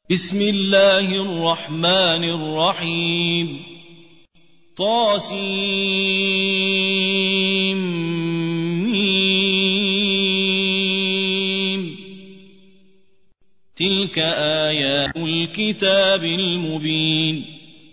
بسم الله الرحمن الرحيم طاسيم تلك آيات الكتاب المبين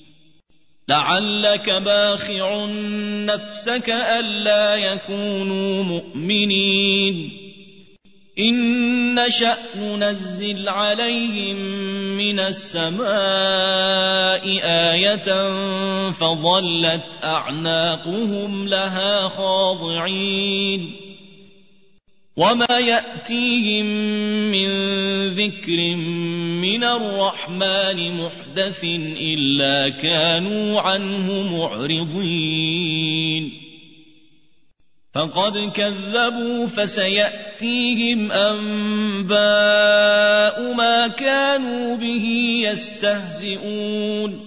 لعلك باخع نفسك ألا يكونوا مؤمنين إن نشأ ننزل عليهم من السماء آية فظلت أعناقهم لها خاضعين وما يأتيهم من ذكر من الرحمن محدث إلا كانوا عنه معرضين فقد كذبوا فسيأتيهم أنباء ما كانوا به يستهزئون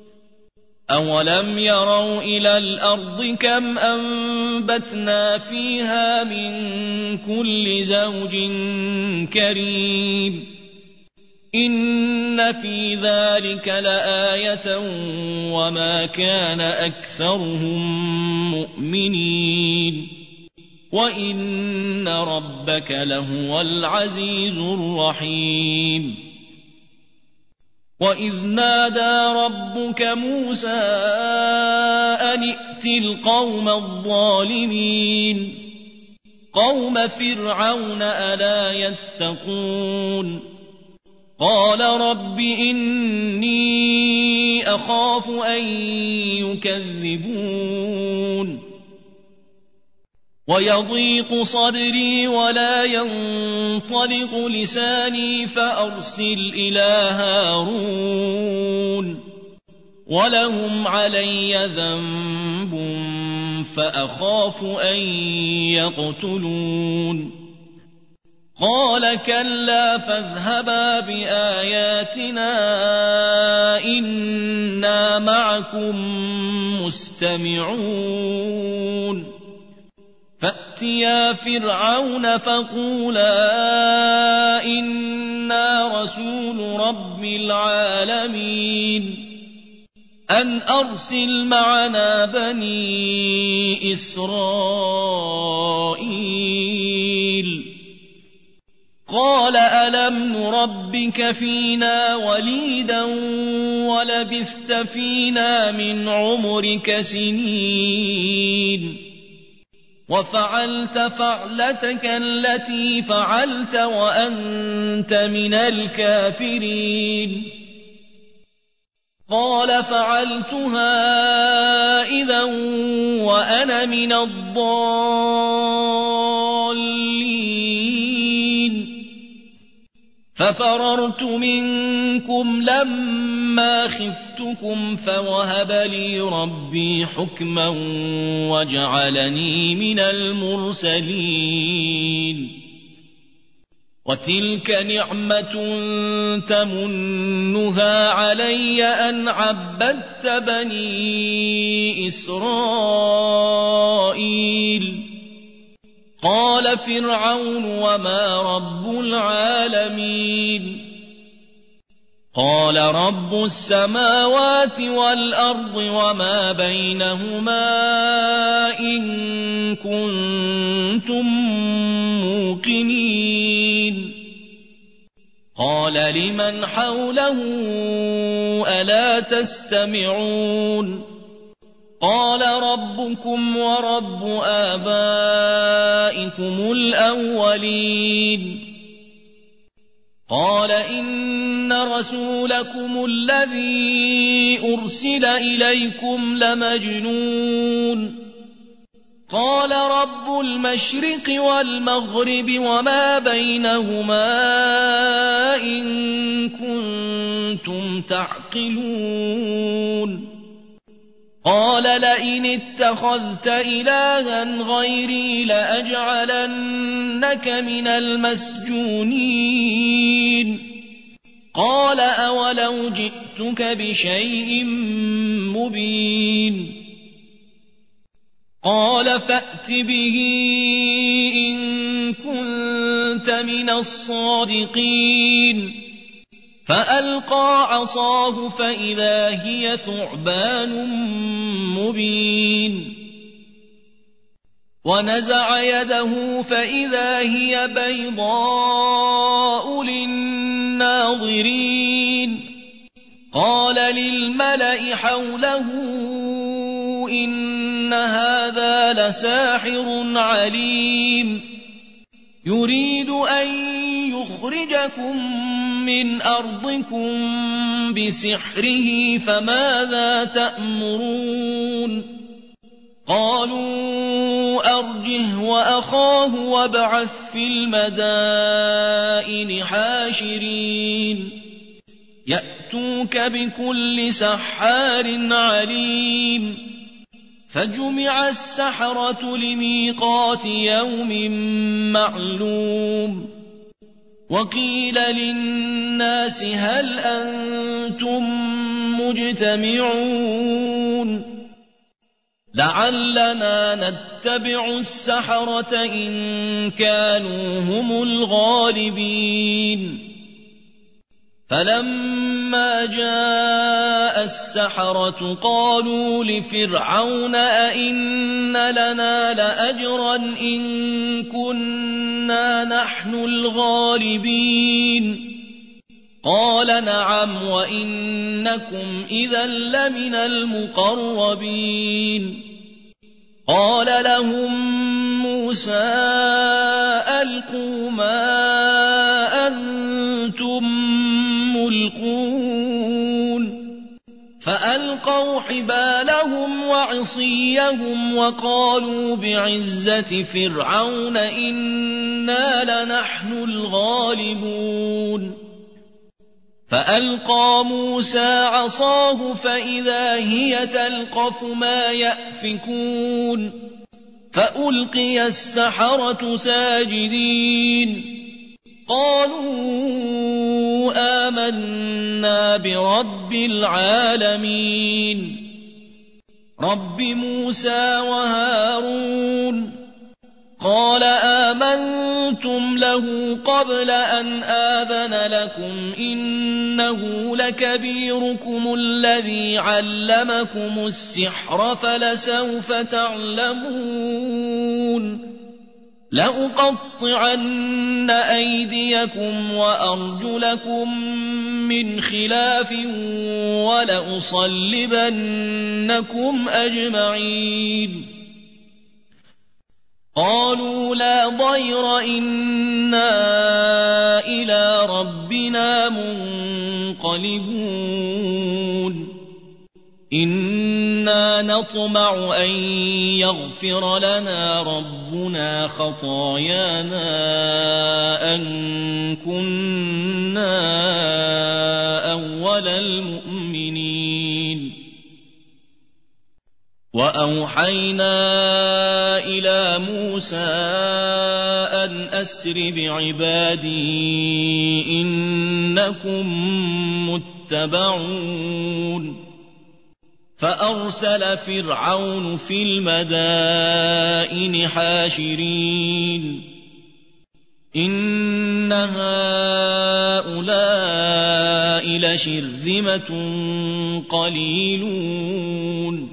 أولم يروا إلى الأرض كم أنبتنا فيها من كل زوج كريم إن في ذلك لآية وما كان أكثرهم مؤمنين وإن ربك لهو العزيز الرحيم وإذ نادى ربك موسى أن ائت القوم الظالمين قوم فرعون ألا يتقون قال رب إني أخاف أن يكذبون ويضيق صدري ولا ينطلق لساني فأرسل إلى هارون ولهم علي ذنب فأخاف أن يقتلون قال كلا فاذهبا بآياتنا إنا معكم مستمعون فأتيا فرعون فقولا إنا رسول رب العالمين أن أرسل معنا بني إسرائيل قال ألم نربك فينا وليدا ولبثت فينا من عمرك سنين وفعلت فعلتك التي فعلت وأنت من الكافرين قال فعلتها إذا وأنا من الضالين ففررت منكم لما خفتكم فوهب لي ربي حكما وجعلني من المرسلين وتلك نعمة تمنها علي أن عبدت بني إسرائيل قال فرعون وما رب العالمين قال رب السماوات والأرض وما بينهما إن كنتم موقنين قال لمن حوله ألا تستمعون قال ربكم ورب آبائكم الأولين قال إن رسولكم الذي أرسل إليكم لمجنون قال رب المشرق والمغرب وما بينهما إن كنتم تعقلون قال لئن اتخذت إلها غيري لأجعلنك من المسجونين قال أولو جئتك بشيء مبين قال فأت به إن كنت من الصادقين فألقى عصاه فإذا هي ثعبان مبين ونزع يده فإذا هي بيضاء للناظرين قال للملأ حوله إن هذا لساحر عليم يريد أن يخرجكم من أرضكم بسحره فماذا تأمرون قالوا أرجه وأخاه وابعث في المدائن حاشرين يأتوك بكل سحار عليم فجمع السحرة لميقات يوم معلوم وقيل للناس هل أنتم مجتمعون لعلنا نتبع السحرة إن كانوا هم الغالبين فلما جاء السحرة قالوا لفرعون أئن لنا لأجرا إن كنا نحن الغالبين قال نعم وإنكم إذا لمن المقربين قال لهم موسى ألقوا ما أنتم ملقون فألقوا حبالهم وعصيهم وقالوا بعزة فرعون إنا لنحن الغالبون فألقى موسى عصاه فإذا هي تلقف ما يأفكون فألقي السحرة ساجدين قالوا آمنا برب العالمين رب موسى وهارون قال آمنتم له قبل أن آذن لكم إنه لكبيركم الذي علمكم السحر فلسوف تعلمون لأقطعن أيديكم وأرجلكم من خلاف ولأصلبنكم أجمعين قالوا لا ضير إنا إلى ربنا منقلبون إنا نطمع أن يغفر لنا ربنا خطايانا أن كنا أول المؤمنين وأوحينا إلى موسى أن أسر بعبادي إنكم متبعون فأرسل فرعون في المدائن حاشرين إن هؤلاء لشرذمة قليلون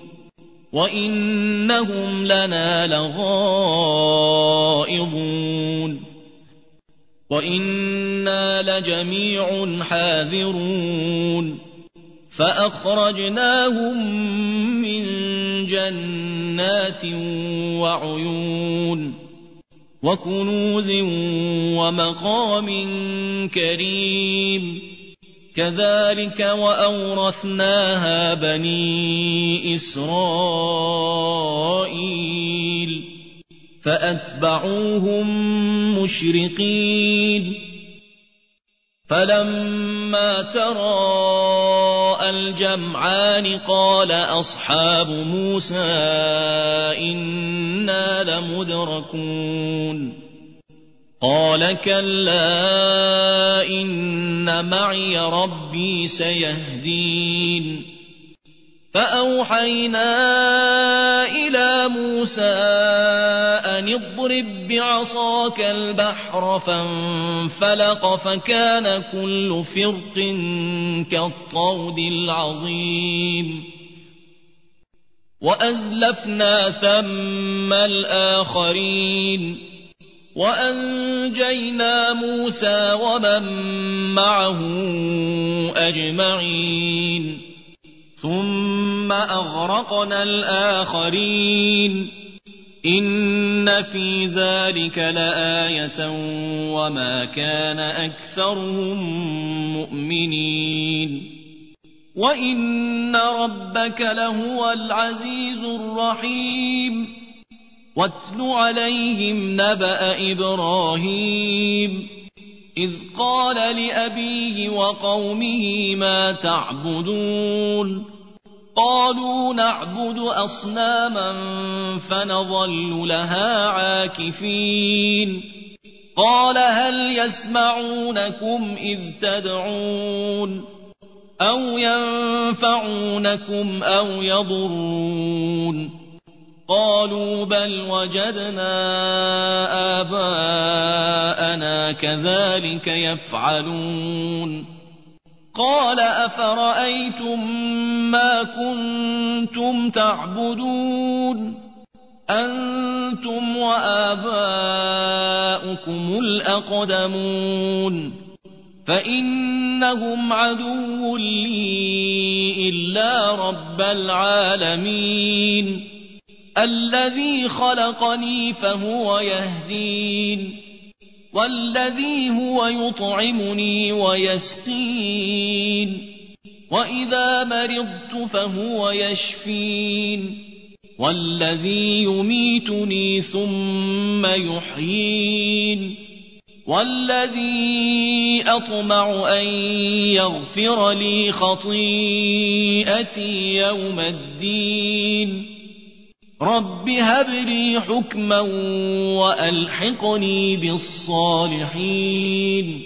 وإنهم لنا لغائظون وإنا لجميع حاذرون فأخرجناهم من جنات وعيون وكنوز ومقام كريم كذلك وأورثناها بني إسرائيل فأتبعوهم مشرقين فلما تراءى الجمعان قال أصحاب موسى إنا لمدركون قال كلا إن معي ربي سيهدين فأوحينا إلى موسى أن اضرب بعصاك البحر فانفلق فكان كل فرق كالطود العظيم وأزلفنا ثم الآخرين وأنجينا موسى ومن معه أجمعين ثم أغرقنا الآخرين إن في ذلك لآية وما كان أكثرهم مؤمنين وإن ربك لهو العزيز الرحيم واتل عليهم نبأ إبراهيم إذ قال لأبيه وقومه ما تعبدون قالوا نعبد أصناما فنظل لها عاكفين قال هل يسمعونكم إذ تدعون أو ينفعونكم أو يضرون قالوا بل وجدنا آباءنا كذلك يفعلون قال أفرأيتم ما كنتم تعبدون أنتم وآباؤكم الأقدمون فإنهم عدو لي إلا رب العالمين الذي خلقني فهو يهدين والذي هو يطعمني ويسقين وإذا مرضت فهو يشفين والذي يميتني ثم يحيين والذي أطمع أن يغفر لي خطيئتي يوم الدين رب هب لي حكما وألحقني بالصالحين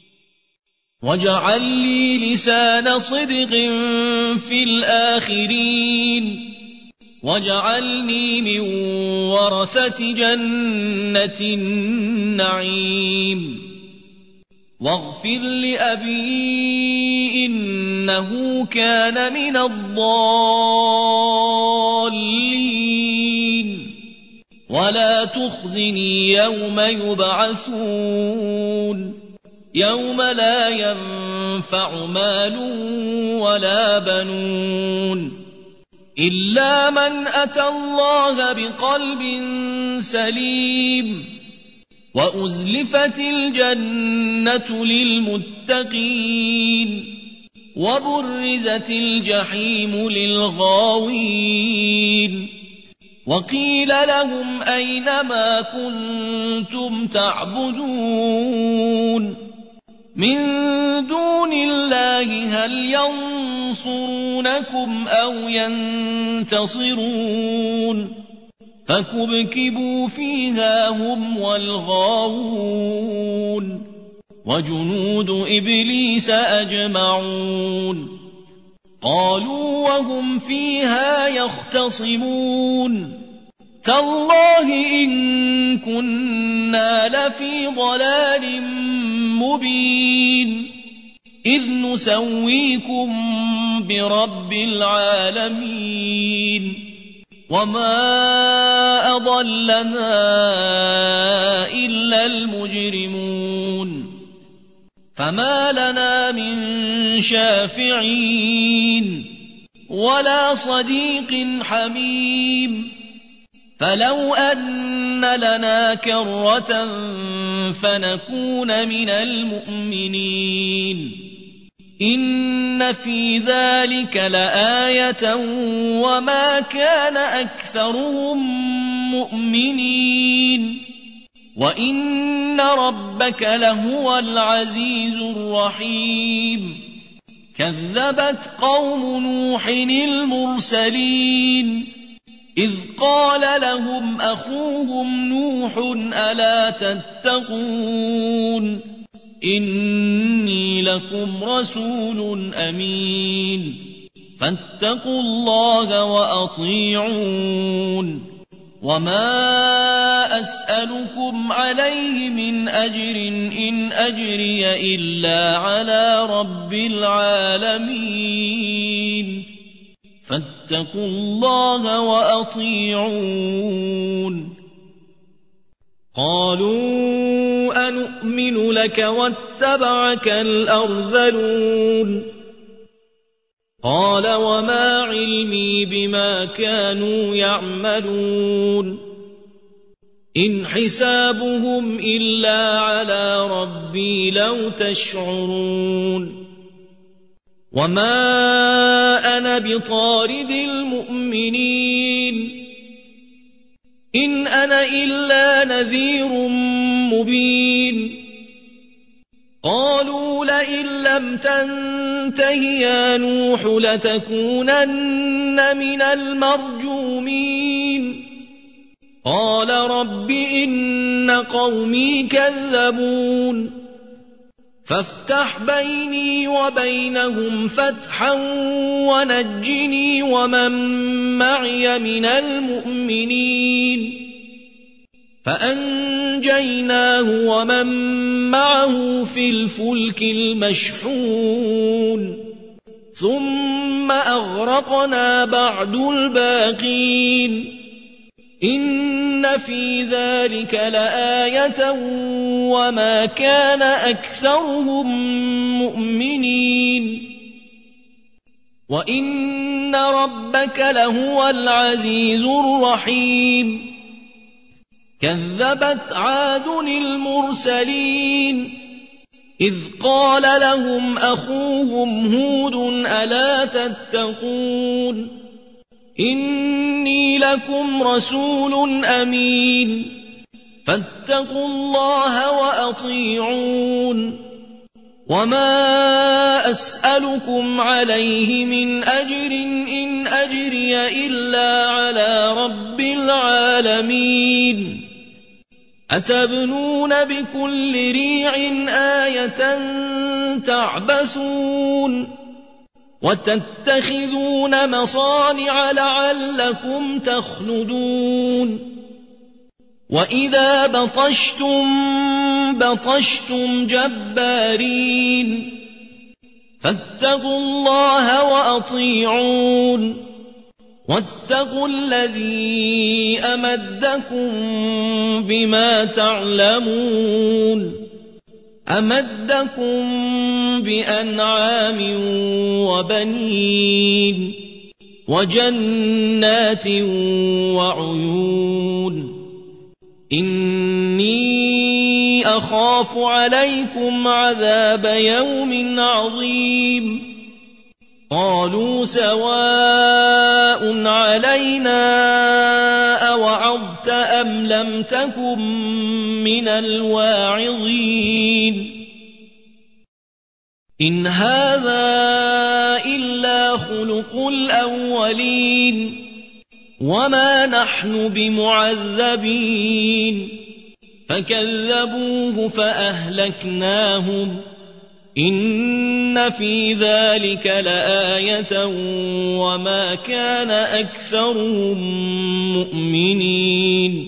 واجعل لي لسان صدق في الآخرين واجعلني من ورثة جنة النعيم واغفر لأبي إنه كان من الضالين ولا تخزني يوم يبعثون يوم لا ينفع مال ولا بنون إلا من أتى الله بقلب سليم وأزلفت الجنة للمتقين وبرزت الجحيم للغاوين وقيل لهم أين ما كنتم تعبدون من دون الله هل ينصرونكم أو ينتصرون فكبكبوا فيها هم والغاوون وجنود إبليس أجمعون قالوا وهم فيها يختصمون تالله إن كنا لفي ضلال مبين إذ نسويكم برب العالمين وما أضلنا إلا المجرمون فما لنا من شافعين ولا صديق حميم فلو أن لنا كرة فنكون من المؤمنين إن في ذلك لآية وما كان أكثرهم مؤمنين وإن ربك لهو العزيز الرحيم كذبت قوم نوح المرسلين إذ قال لهم أخوهم نوح ألا تتقون إني لكم رسول أمين فاتقوا الله وأطيعون وما أسألكم عليه من أجر إن أجري إلا على رب العالمين فاتقوا الله وأطيعون قالوا أنؤمن لك واتبعك الأرذلون قال وما علمي بما كانوا يعملون إن حسابهم إلا على ربي لو تشعرون وما أنا بطارد المؤمنين إن أنا إلا نذير مبين قالوا لئن لم تنته يا نوح لتكونن من المرجومين قال رب إن قومي كذبون فافتح بيني وبينهم فتحا ونجني ومن معي من المؤمنين فأنجيناه ومن معه في الفلك المشحون ثم أغرقنا بعد الباقين إن في ذلك لآية وما كان أكثرهم مؤمنين وإن ربك لهو العزيز الرحيم كذبت عاد المرسلين إذ قال لهم أخوهم هود ألا تتقون إني لكم رسول أمين فاتقوا الله وأطيعون وما أسألكم عليه من أجر إن أجري إلا على رب العالمين أتبنون بكل ريع آية تعبثون وتتخذون مصانع لعلكم تخلدون وإذا بطشتم جبارين فاتقوا الله وأطيعون واتقوا الذي أمدكم بما تعلمون أمدكم بأنعام وبنين وجنات وعيون إني أخاف عليكم عذاب يوم عظيم قالوا سواء علينا أوعظت أم لم تكن من الواعظين إن هذا إلا خلق الأولين وما نحن بمعذبين فكذبوه فأهلكناهم إن في ذلك لآية وما كان أكثرهم مؤمنين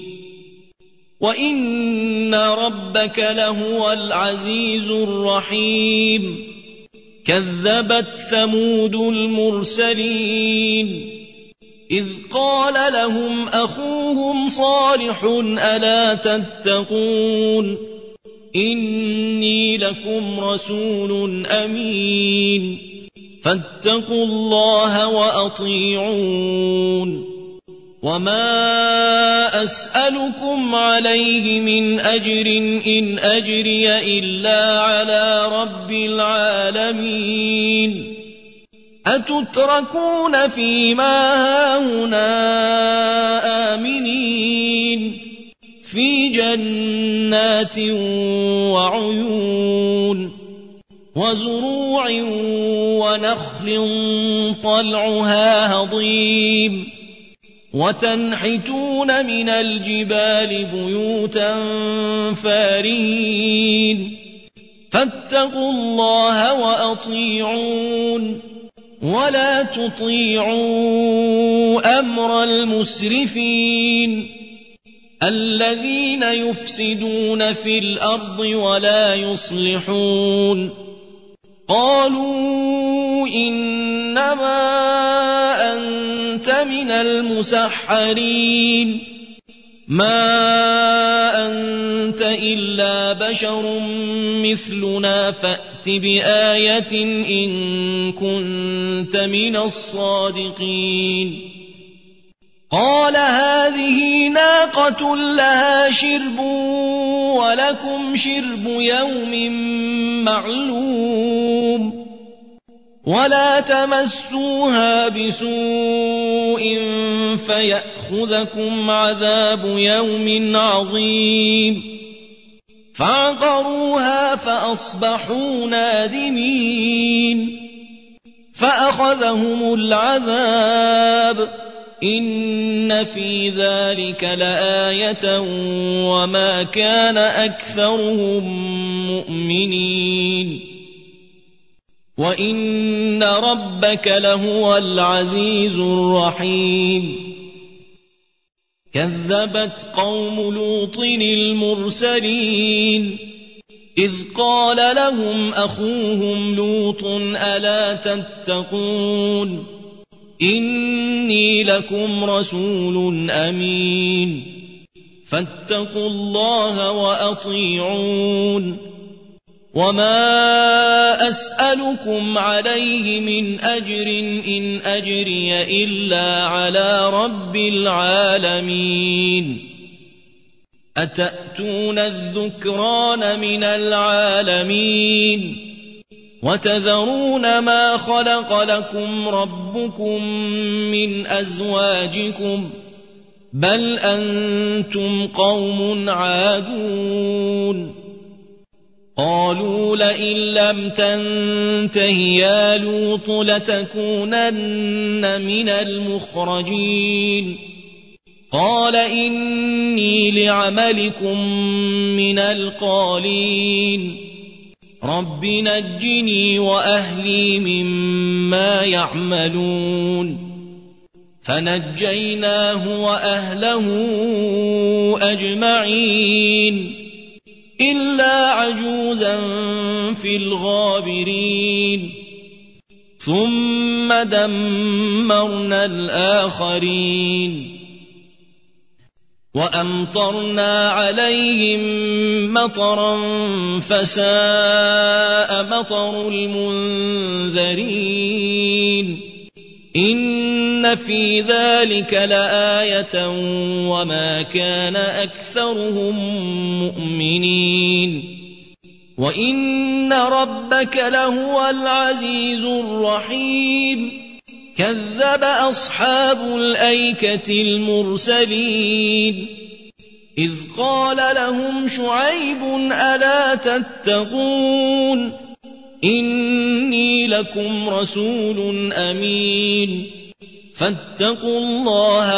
وإن ربك لهو العزيز الرحيم كذبت ثمود المرسلين إذ قال لهم أخوهم صالح ألا تتقون إني لكم رسول أمين فاتقوا الله وأطيعون وما أسألكم عليه من أجر إن أجري إلا على رب العالمين أتتركون فيما هاهنا آمنين في جنات وعيون وزروع ونخل طلعها هضيم وتنحتون من الجبال بيوتا فارهين فاتقوا الله وأطيعون ولا تطيعوا أمر المسرفين الذين يفسدون في الأرض ولا يصلحون قالوا إنما أنت من المسحرين ما أنت إلا بشر مثلنا فأت بآية إن كنت من الصادقين قال هذه ناقة لها شرب ولكم شرب يوم معلوم ولا تمسوها بسوء فيأخذكم عذاب يوم عظيم فعقروها فأصبحوا نادمين فأخذهم العذاب إن في ذلك لآية وما كان أكثرهم مؤمنين وإن ربك لهو العزيز الرحيم كذبت قوم لوط المرسلين إذ قال لهم أخوهم لوط ألا تتقون إني لكم رسول أمين فاتقوا الله وأطيعون وما أسألكم عليه من أجر إن أجري إلا على رب العالمين أتأتون الذكران من العالمين وتذرون ما خلق لكم ربكم من أزواجكم بل أنتم قوم عادون قالوا لئن لم تنته يا لوط لتكونن من المخرجين قال إني لعملكم من القالين رب نجني وأهلي مما يعملون فنجيناه وأهله أجمعين إلا عجوزا في الغابرين ثم دمرنا الآخرين وأمطرنا عليهم مطرا فساء مطر المنذرين إن في ذلك لآية وما كان أكثرهم مؤمنين وإن ربك لهو العزيز الرحيم كذب أصحاب الأيكة المرسلين إذ قال لهم شعيب ألا تتقون إني لكم رسول أمين فاتقوا الله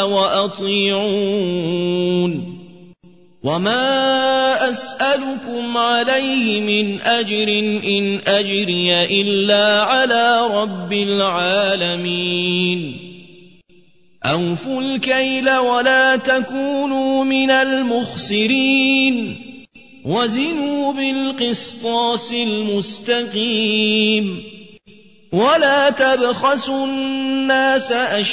وأطيعون وما أسألكم عليه من أجر إن أجري إلا على رب العالمين أوفوا الكيل ولا تكونوا من المخسرين وزنوا بالقسطاس المستقيم ولا تبخسوا الناس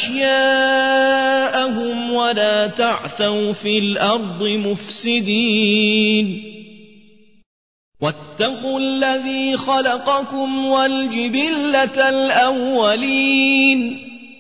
أشياءهم ولا تعثوا في الأرض مفسدين واتقوا الذي خلقكم والجبلة الأولين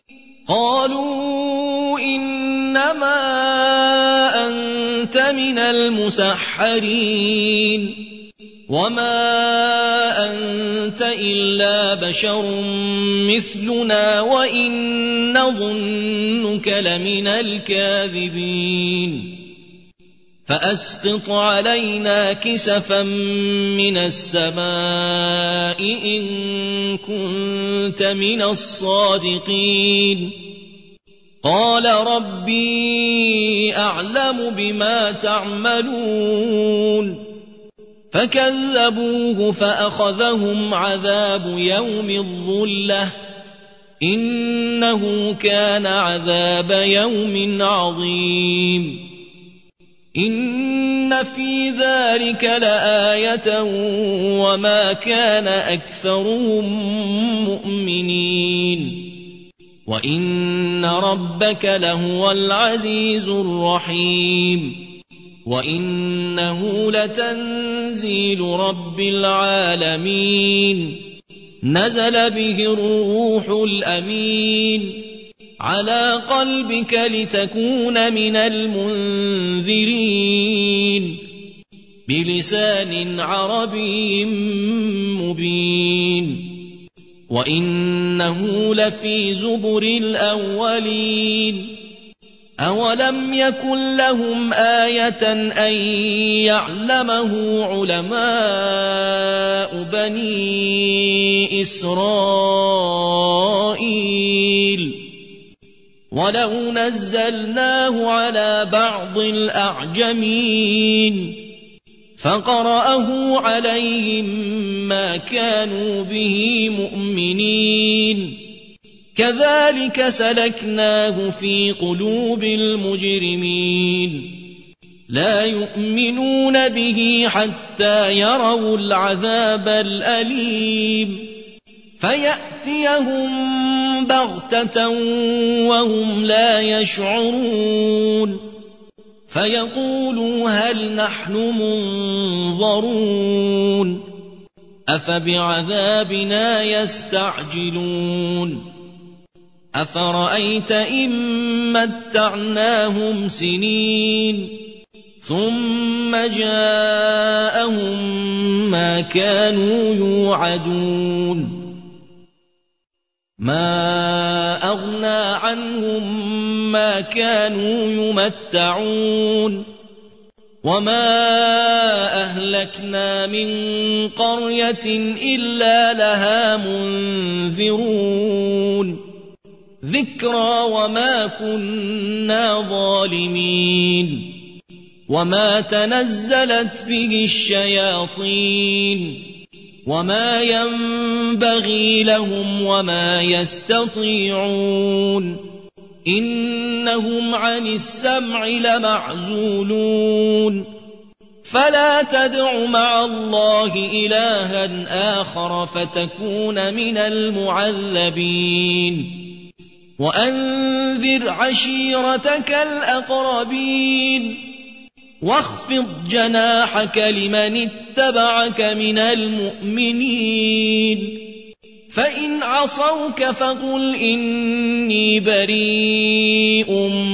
قالوا إنما أنت من المسحرين وما أنت إلا بشر مثلنا وإن نظنك لمن الكاذبين فأسقط علينا كسفا من السماء إن كنت من الصادقين قال ربي أعلم بما تعملون فكذبوه فأخذهم عذاب يوم الظلة إنه كان عذاب يوم عظيم إن في ذلك لآية وما كان أكثرهم مؤمنين وإن ربك لهو العزيز الرحيم وإنه لتنزيل رب العالمين نزل به الروح الأمين على قلبك لتكون من المنذرين بلسان عربي مبين وإنه لفي زبر الأولين أولم يكن لهم آية أن يعلمه علماء بني إسرائيل ولو نزلناه على بعض الأعجمين فقرأه عليهم ما كانوا به مؤمنين كذلك سلكناه في قلوب المجرمين لا يؤمنون به حتى يروا العذاب الأليم فيأتيهم بغتة وهم لا يشعرون فيقولوا هل نحن منظرون أفبعذابنا يستعجلون أفرأيت إن متعناهم سنين ثم جاءهم ما كانوا يوعدون ما أغنى عنهم ما كانوا يمتعون وما أهلكنا من قرية إلا لها منذرون ذكرى وما كنا ظالمين وما تنزلت به الشياطين وما ينبغي لهم وما يستطيعون إنهم عن السمع لمعزولون فلا تدع مع الله إلها آخر فتكون من المعذبين وأنذر عشيرتك الأقربين واخفض جناحك لمن اتبعك من المؤمنين فإن عصوك فقل إني بريء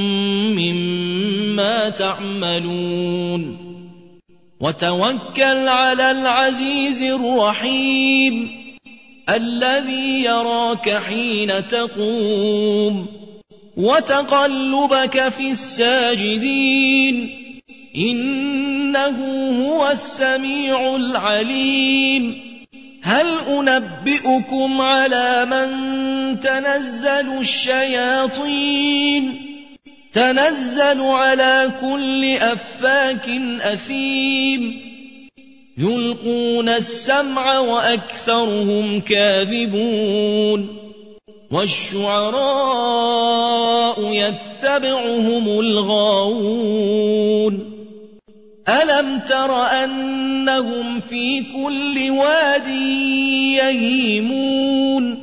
مما تعملون وتوكل على العزيز الرحيم الذي يراك حين تقوم وتقلبك في الساجدين إنه هو السميع العليم هل أنبئكم على من تنزل الشياطين تنزل على كل أفاك أثيم يلقون السمع وأكثرهم كاذبون والشعراء يتبعهم الغاوون ألم تر أنهم في كل واد يهيمون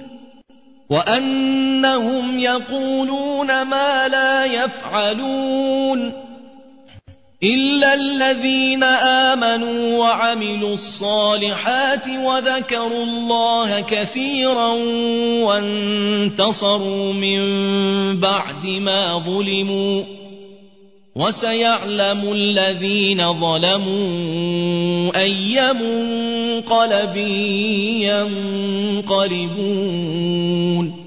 وأنهم يقولون ما لا يفعلون إلا الذين آمنوا وعملوا الصالحات وذكروا الله كثيرا وانتصروا من بعد ما ظلموا وسيعلم الذين ظلموا أي منقلب ينقلبون